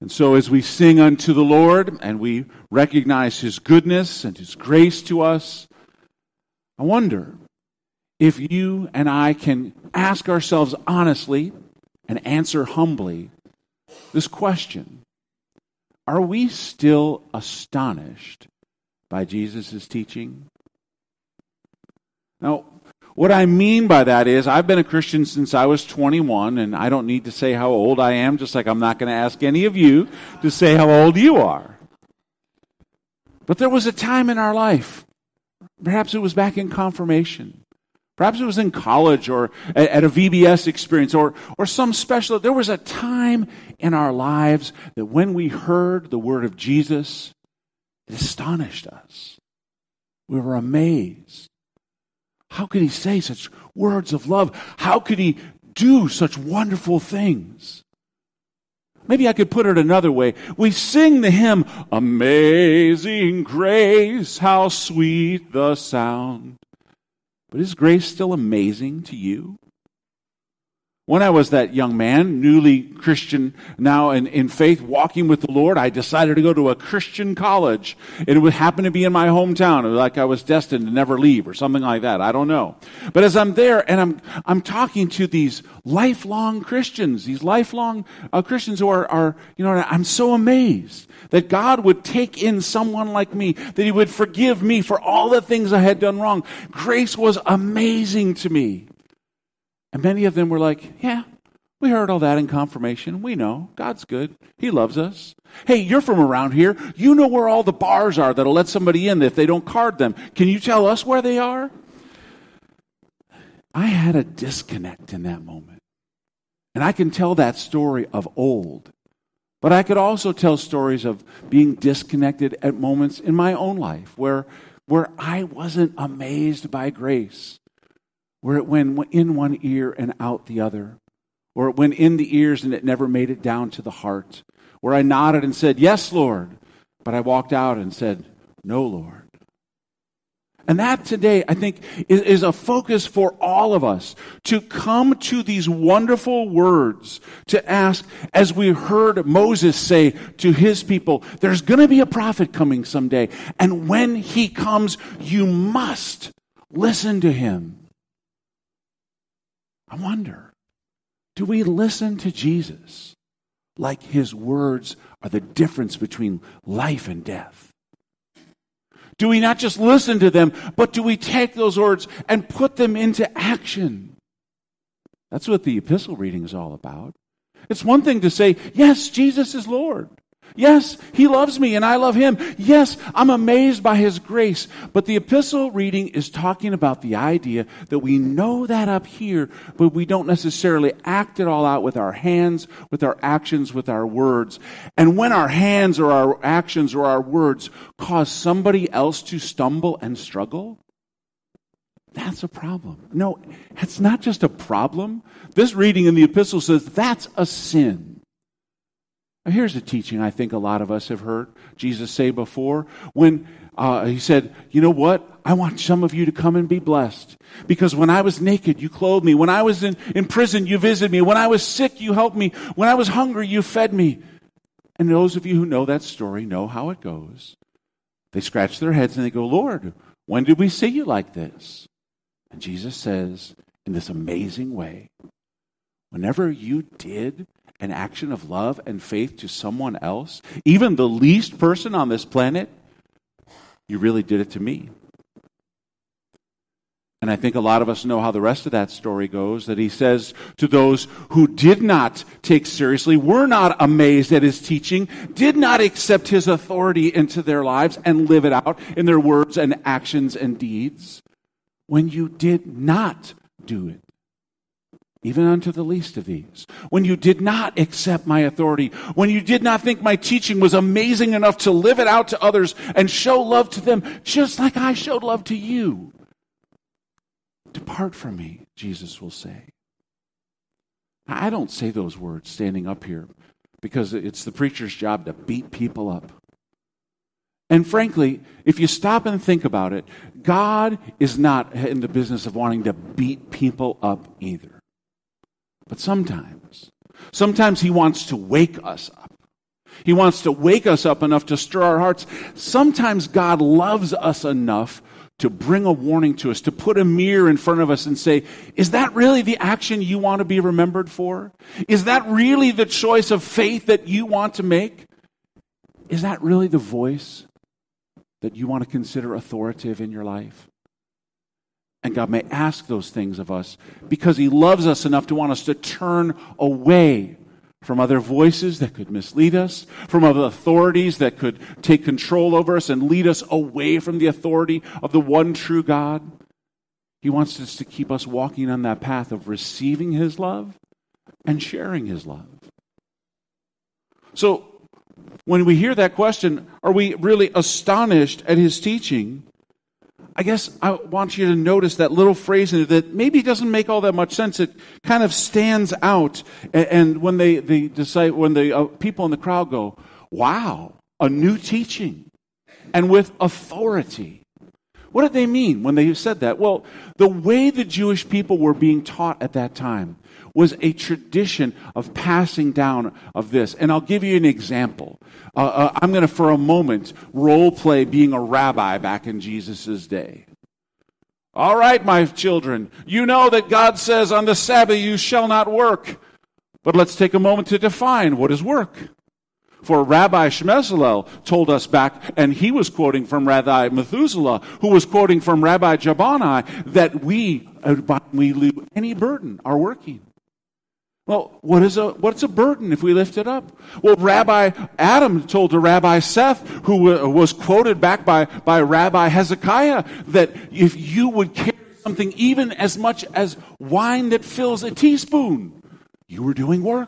And so as we sing unto the Lord and we recognize His goodness and His grace to us, I wonder if you and I can ask ourselves honestly and answer humbly this question: are we still astonished by Jesus' teaching? Now, what I mean by that is, I've been a Christian since I was 21, and I don't need to say how old I am, just like I'm not going to ask any of you to say how old you are. But there was a time in our life, perhaps it was back in confirmation, perhaps it was in college or at a VBS experience or some special, there was a time in our lives that when we heard the word of Jesus, it astonished us. We were amazed. How could He say such words of love? How could He do such wonderful things? Maybe I could put it another way. We sing the hymn, "Amazing Grace, how sweet the sound." But is grace still amazing to you? When I was that young man, newly Christian, now in faith, walking with the Lord, I decided to go to a Christian college. It would happen to be in my hometown, like I was destined to never leave or something like that. I don't know. But as I'm there and I'm talking to these lifelong Christians, these lifelong Christians who are, I'm so amazed that God would take in someone like me, that He would forgive me for all the things I had done wrong. Grace was amazing to me. And many of them were like, yeah, we heard all that in confirmation. We know. God's good. He loves us. Hey, you're from around here. You know where all the bars are that'll let somebody in if they don't card them. Can you tell us where they are? I had a disconnect in that moment. And I can tell that story of old. But I could also tell stories of being disconnected at moments in my own life where I wasn't amazed by grace. Where it went in one ear and out the other. Or it went in the ears and it never made it down to the heart. Where I nodded and said, "Yes, Lord." But I walked out and said, "No, Lord." And that today, I think, is a focus for all of us. To come to these wonderful words. To ask, as we heard Moses say to his people, there's going to be a prophet coming someday. And when he comes, you must listen to him. I wonder, do we listen to Jesus like His words are the difference between life and death? Do we not just listen to them, but do we take those words and put them into action? That's what the epistle reading is all about. It's one thing to say, yes, Jesus is Lord. Yes, He loves me and I love Him. Yes, I'm amazed by His grace. But the epistle reading is talking about the idea that we know that up here, but we don't necessarily act it all out with our hands, with our actions, with our words. And when our hands or our actions or our words cause somebody else to stumble and struggle, that's a problem. No, it's not just a problem. This reading in the epistle says that's a sin. Now, here's a teaching I think a lot of us have heard Jesus say before when He said, you know what? I want some of you to come and be blessed. Because when I was naked, you clothed me. When I was in prison, you visited me. When I was sick, you helped me. When I was hungry, you fed me. And those of you who know that story know how it goes. They scratch their heads and they go, Lord, when did we see you like this? And Jesus says in this amazing way, whenever you did an action of love and faith to someone else, even the least person on this planet, you really did it to me. And I think a lot of us know how the rest of that story goes, that He says to those who did not take seriously, were not amazed at His teaching, did not accept His authority into their lives and live it out in their words and actions and deeds, when you did not do it, even unto the least of these, when you did not accept my authority, when you did not think my teaching was amazing enough to live it out to others and show love to them, just like I showed love to you, depart from me, Jesus will say. Now, I don't say those words standing up here because it's the preacher's job to beat people up. And frankly, if you stop and think about it, God is not in the business of wanting to beat people up either. But sometimes He wants to wake us up. He wants to wake us up enough to stir our hearts. Sometimes God loves us enough to bring a warning to us, to put a mirror in front of us and say, is that really the action you want to be remembered for? Is that really the choice of faith that you want to make? Is that really the voice that you want to consider authoritative in your life? And God may ask those things of us because He loves us enough to want us to turn away from other voices that could mislead us, from other authorities that could take control over us and lead us away from the authority of the one true God. He wants us to keep us walking on that path of receiving His love and sharing His love. So, when we hear that question, are we really astonished at His teaching? I guess I want you to notice that little phrase in it that maybe doesn't make all that much sense. It kind of stands out. And when the people in the crowd go, wow, a new teaching and with authority. What did they mean when they said that? Well, the way the Jewish people were being taught at that time was a tradition of passing down of this. And I'll give you an example. I'm going to, for a moment, role play being a rabbi back in Jesus' day. All right, my children, you know that God says on the Sabbath you shall not work. But let's take a moment to define what is work. For Rabbi Shmesalel told us back, and he was quoting from Rabbi Methuselah, who was quoting from Rabbi Jabani, that we leave any burden are working. Well, what's a burden if we lift it up? Well, Rabbi Adam told to Rabbi Seth, who was quoted back by Rabbi Hezekiah, that if you would carry something even as much as wine that fills a teaspoon, you were doing work.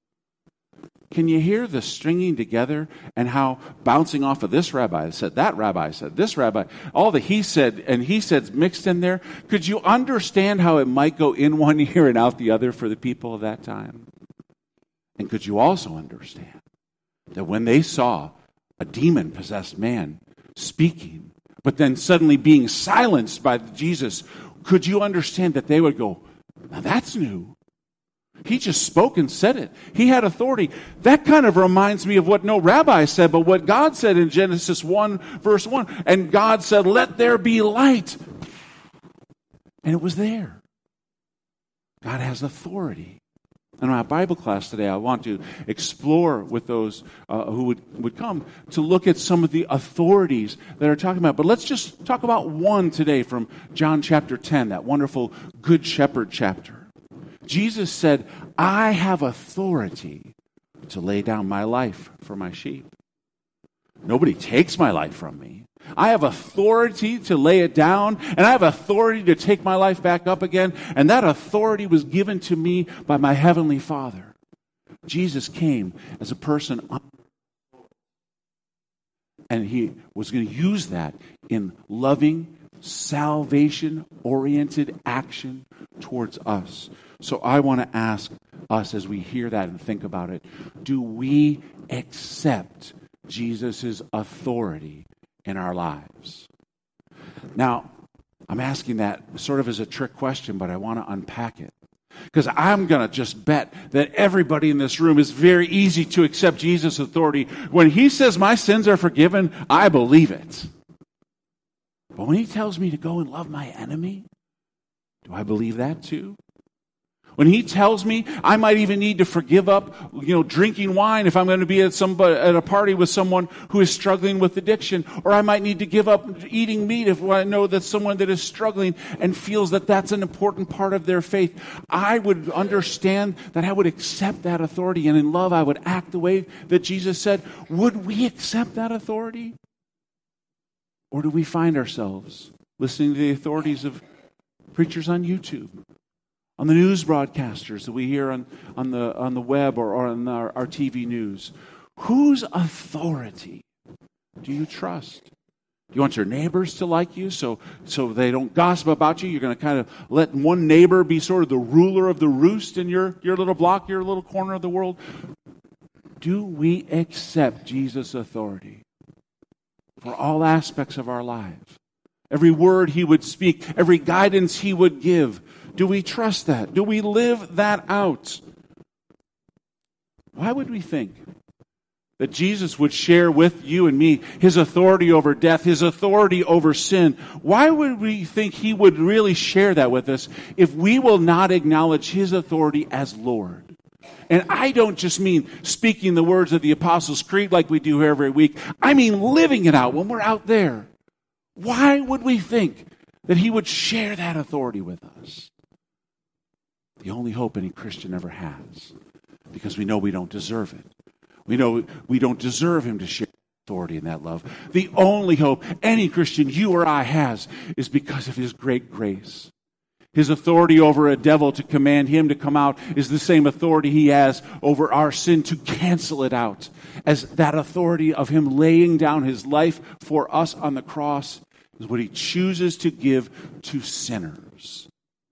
Can you hear the stringing together and how bouncing off of this rabbi said, this rabbi, all the he said and he said mixed in there? Could you understand how it might go in one ear and out the other for the people of that time? And could you also understand that when they saw a demon-possessed man speaking, but then suddenly being silenced by Jesus, could you understand that they would go, now that's new. He just spoke and said it. He had authority. That kind of reminds me of what no rabbi said, but what God said in Genesis 1, verse 1. And God said, let there be light. And it was there. God has authority. And in our Bible class today, I want to explore with those who would come to look at some of the authorities that are talking about. But let's just talk about one today from John chapter 10, that wonderful Good Shepherd chapter. Jesus said, I have authority to lay down my life for my sheep. Nobody takes my life from me. I have authority to lay it down, and I have authority to take my life back up again, and that authority was given to me by my heavenly Father. Jesus came as a person, and He was going to use that in loving, salvation-oriented action towards us. So I want to ask us as we hear that and think about it, do we accept Jesus' authority in our lives? Now, I'm asking that sort of as a trick question, but I want to unpack it. Because I'm going to just bet that everybody in this room is very easy to accept Jesus' authority. When He says my sins are forgiven, I believe it. But when He tells me to go and love my enemy, do I believe that too? When He tells me I might even need to forgive up, drinking wine if I'm going to be at a party with someone who is struggling with addiction, or I might need to give up eating meat if I know that someone that is struggling and feels that that's an important part of their faith, I would understand that I would accept that authority, and in love I would act the way that Jesus said. Would we accept that authority? Or do we find ourselves listening to the authorities of preachers on YouTube, on the news broadcasters that we hear on the web or on our TV news? Whose authority do you trust? Do you want your neighbors to like you so they don't gossip about you? You're going to kind of let one neighbor be sort of the ruler of the roost in your little block, your little corner of the world? Do we accept Jesus' authority for all aspects of our lives? Every word He would speak, every guidance He would give. Do we trust that? Do we live that out? Why would we think That Jesus would share with you and me his authority over death, his authority over sin. Why would we think he would really share that with us if we will not acknowledge his authority as Lord? And I don't just mean speaking the words of the Apostles' Creed like we do every week. I mean living it out when we're out there. Why would we think that he would share that authority with us? The only hope any Christian ever has, because we know we don't deserve it. We know we don't deserve him to share authority and that love. The only hope any Christian, you or I, has is because of his great grace. His authority over a devil to command him to come out is the same authority he has over our sin to cancel it out. As that authority of him laying down his life for us on the cross is what he chooses to give to sinners.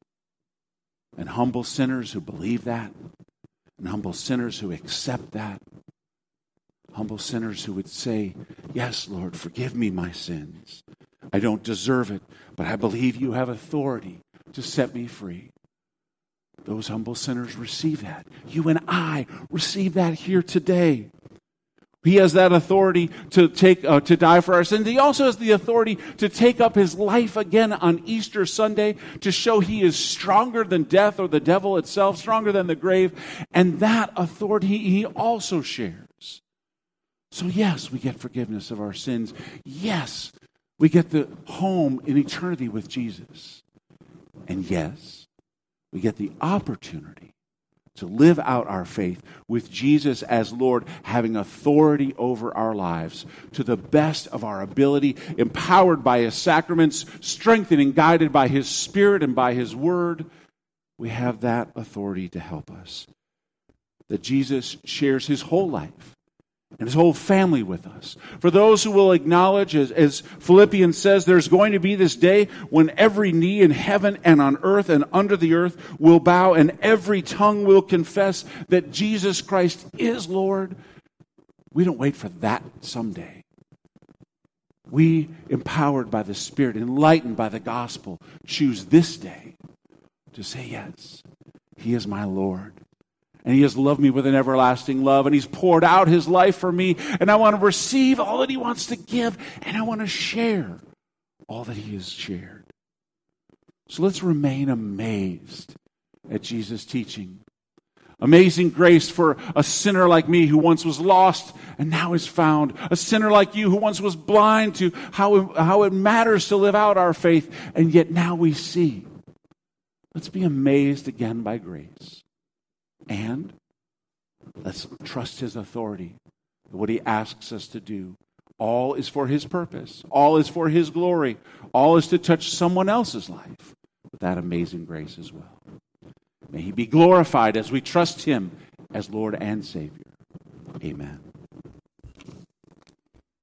And humble sinners who believe that, and humble sinners who accept that, humble sinners who would say, yes, Lord, forgive me my sins. I don't deserve it, but I believe you have authority to set me free. Those humble sinners receive that. You and I receive that here today. He has that authority to die for our sins. He also has the authority to take up his life again on Easter Sunday to show he is stronger than death or the devil itself, stronger than the grave. And that authority he also shares. So yes, we get forgiveness of our sins. Yes, we get the home in eternity with Jesus. And yes, we get the opportunity to live out our faith with Jesus as Lord, having authority over our lives to the best of our ability, empowered by his sacraments, strengthened and guided by his Spirit and by his word. We have that authority to help us. That Jesus shares his whole life and his whole family with us. For those who will acknowledge, as Philippians says, there's going to be this day when every knee in heaven and on earth and under the earth will bow and every tongue will confess that Jesus Christ is Lord. We don't wait for that someday. We, empowered by the Spirit, enlightened by the gospel, choose this day to say, yes, he is my Lord. And he has loved me with an everlasting love. And he's poured out his life for me. And I want to receive all that he wants to give. And I want to share all that he has shared. So let's remain amazed at Jesus' teaching. Amazing grace for a sinner like me who once was lost and now is found. A sinner like you who once was blind to how it matters to live out our faith. And yet now we see. Let's be amazed again by grace. And let's trust his authority, what he asks us to do. All is for his purpose. All is for his glory. All is to touch someone else's life with that amazing grace as well. May he be glorified as we trust him as Lord and Savior. Amen.